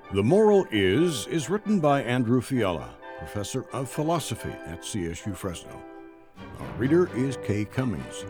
The Moral is written by Andrew Fiala, professor of philosophy at CSU Fresno. Our reader is Kay Cummings.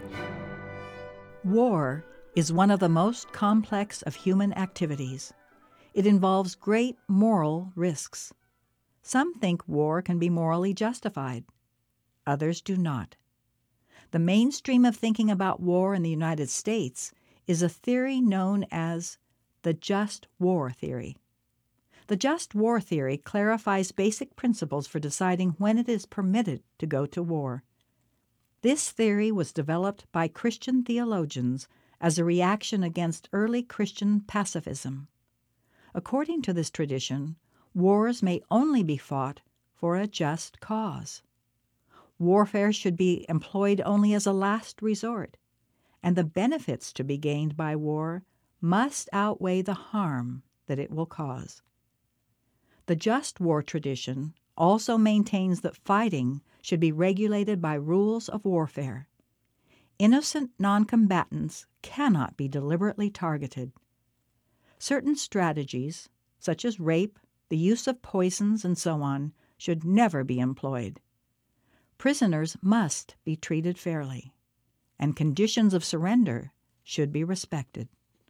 War is one of the most complex of human activities. It involves great moral risks. Some think war can be morally justified. Others do not. The mainstream of thinking about war in the United States is a theory known as the just war theory. The just war theory clarifies basic principles for deciding when it is permitted to go to war. This theory was developed by Christian theologians as a reaction against early Christian pacifism. According to this tradition, wars may only be fought for a just cause. Warfare should be employed only as a last resort, and the benefits to be gained by war must outweigh the harm that it will cause. The just war tradition also maintains that fighting should be regulated by rules of warfare. Innocent noncombatants cannot be deliberately targeted. Certain strategies, such as rape, the use of poisons, and so on, should never be employed. Prisoners must be treated fairly, and conditions of surrender should be respected.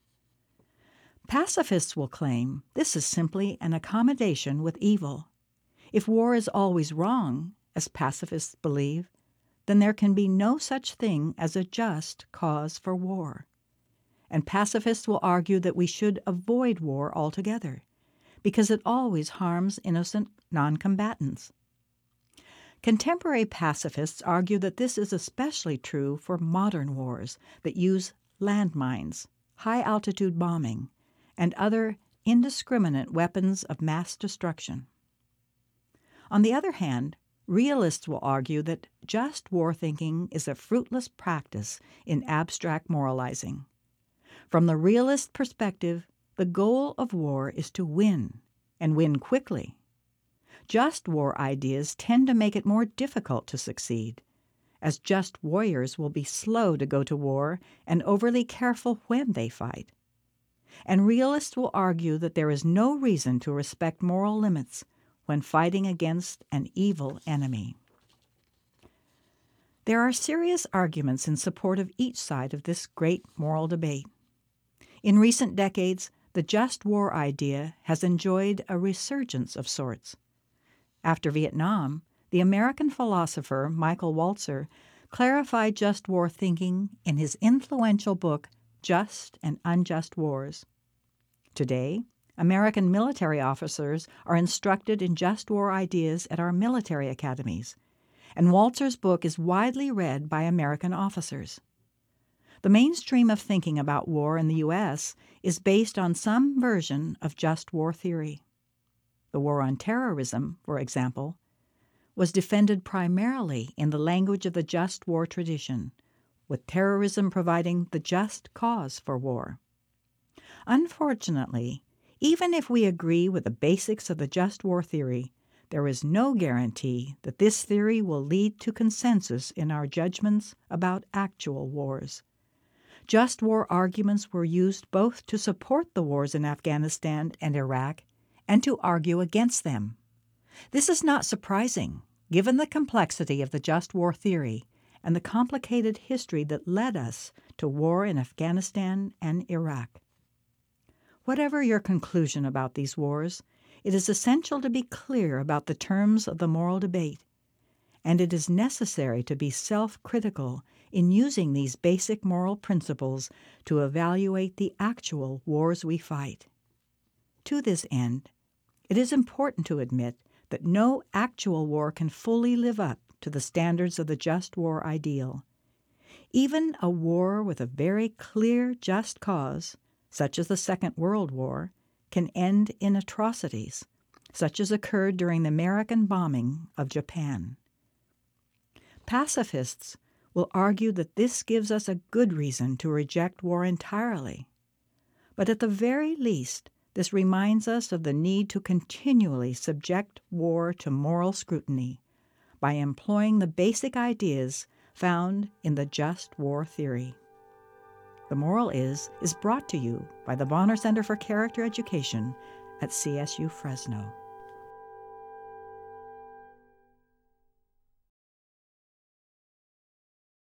Pacifists will claim this is simply an accommodation with evil. If war is always wrong, as pacifists believe, then there can be no such thing as a just cause for war. And pacifists will argue that we should avoid war altogether, because it always harms innocent noncombatants. Contemporary pacifists argue that this is especially true for modern wars that use landmines, high-altitude bombing, and other indiscriminate weapons of mass destruction. On the other hand, realists will argue that just war thinking is a fruitless practice in abstract moralizing. From the realist perspective, the goal of war is to win, and win quickly. Just war ideas tend to make it more difficult to succeed, as just warriors will be slow to go to war and overly careful when they fight. And realists will argue that there is no reason to respect moral limits when fighting against an evil enemy. There are serious arguments in support of each side of this great moral debate. In recent decades, the just war idea has enjoyed a resurgence of sorts. After Vietnam, the American philosopher Michael Walzer clarified just war thinking in his influential book, Just and Unjust Wars. Today, American military officers are instructed in just war ideas at our military academies, and Walzer's book is widely read by American officers. The mainstream of thinking about war in the U.S. is based on some version of just war theory. The war on terrorism, for example, was defended primarily in the language of the just war tradition, with terrorism providing the just cause for war. Unfortunately, even if we agree with the basics of the just war theory, there is no guarantee that this theory will lead to consensus in our judgments about actual wars. Just war arguments were used both to support the wars in Afghanistan and Iraq and to argue against them. This is not surprising, given the complexity of the just war theory and the complicated history that led us to war in Afghanistan and Iraq. Whatever your conclusion about these wars, it is essential to be clear about the terms of the moral debate, and it is necessary to be self-critical in using these basic moral principles to evaluate the actual wars we fight. To this end, it is important to admit that no actual war can fully live up to the standards of the just war ideal. Even a war with a very clear just cause, such as the Second World War, can end in atrocities, such as occurred during the American bombing of Japan. Pacifists will argue that this gives us a good reason to reject war entirely. But at the very least, this reminds us of the need to continually subject war to moral scrutiny by employing the basic ideas found in the just war theory. The Moral is brought to you by the Bonner Center for Character Education at CSU Fresno.